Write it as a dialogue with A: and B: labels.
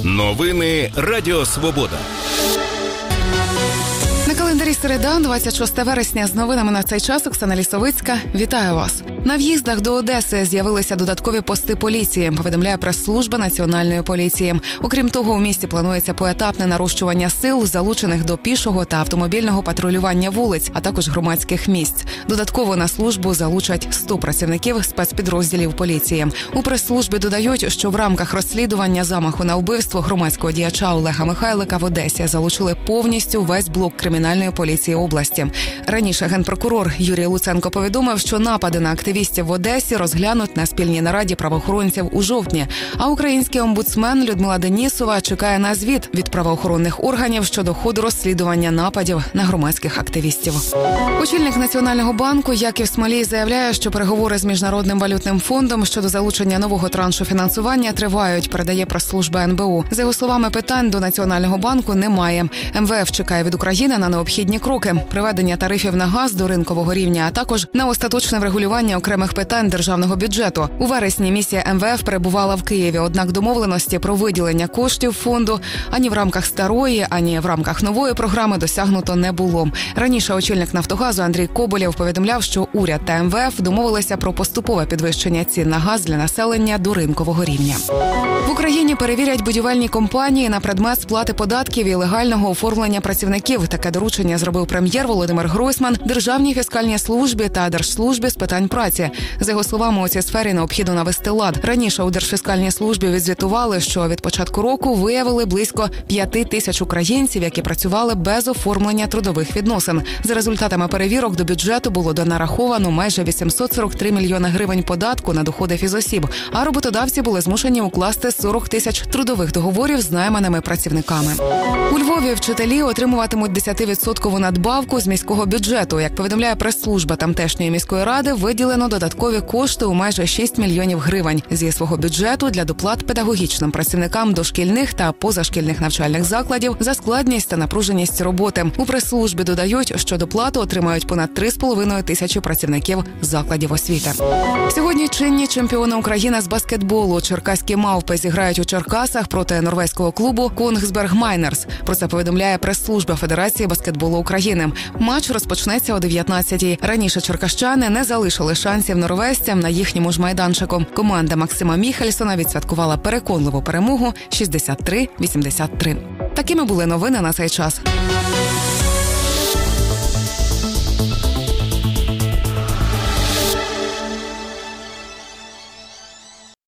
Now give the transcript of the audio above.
A: Новини Радіо Свобода.
B: На календарі середа, 26 вересня. З новинами на цей час Оксана Лісовицька. Вітаю вас. На в'їздах до Одеси з'явилися додаткові пости поліції, повідомляє прес-служба Національної поліції. Окрім того, у місті планується поетапне нарощування сил, залучених до пішого та автомобільного патрулювання вулиць, а також громадських місць. Додатково на службу залучать 100 працівників спецпідрозділів поліції. У прес-службі додають, що в рамках розслідування замаху на вбивство громадського діяча Олега Михайлика в Одесі залучили повністю весь блок кримінальної поліції області. Раніше генпрокурор Юрій Луценко повідомив, що напади на активістів в Одесі розглянуть на спільній нараді правоохоронців у жовтні. А український омбудсмен Людмила Денісова чекає на звіт від правоохоронних органів щодо ходу розслідування нападів на громадських активістів. Очільник Національного банку Яків Смолій заявляє, що переговори з Міжнародним валютним фондом щодо залучення нового траншу фінансування тривають, передає прес-служба НБУ. За його словами, питань до Національного банку немає. МВФ чекає від України на необхідні кроки – приведення тарифів на газ до ринкового рівня, а також на остаточне врегулювання окремих питань державного бюджету. У вересні місія МВФ перебувала в Києві, однак домовленості про виділення коштів фонду ані в рамках старої, ані в рамках нової програми досягнуто не було. Раніше очільник «Нафтогазу» Андрій Коболєв повідомляв, що уряд та МВФ домовилися про поступове підвищення цін на газ для населення до ринкового рівня. В Україні перевірять будівельні компанії на предмет сплати податків і легального оформлення працівників. Таке доручення зробив прем'єр Володимир Гройсман Державній фіскальній службі та Держслужбі з питань праці. За його словами, у цій сфері необхідно навести лад. Раніше у Держфіскальній службі відзвітували, що від початку року виявили близько 5 тисяч українців, які працювали без оформлення трудових відносин. За результатами перевірок до бюджету було донараховано майже 843 мільйони гривень податку на доходи фізосіб, а роботодавці були змушені укласти 40 тисяч трудових договорів з найманими працівниками. У Львові вчителі отримуватимуть 10% надбавку з міського бюджету. Як повідомляє прес-служба тамтешньої міської ради, виділено додаткові кошти у майже 6 мільйонів гривень зі свого бюджету для доплат педагогічним працівникам дошкільних та позашкільних навчальних закладів за складність та напруженість роботи. У прес-службі додають, що доплату отримають понад 3,5 тисячі працівників закладів освіти. Сьогодні чинні чемпіони України з баскетболу черкаські «Мавпи» зіграють у Черкасах проти норвезького клубу «Kongsberg Miners». Про це повідомляє прес-служба Федерації баскетболу України. Матч розпочнеться о 19-й. Раніше черкащани не залишили шансів норвезцям на їхньому ж майданчику. Команда Максима Міхельсона відсвяткувала переконливу перемогу 63-83. Такими були новини на цей час.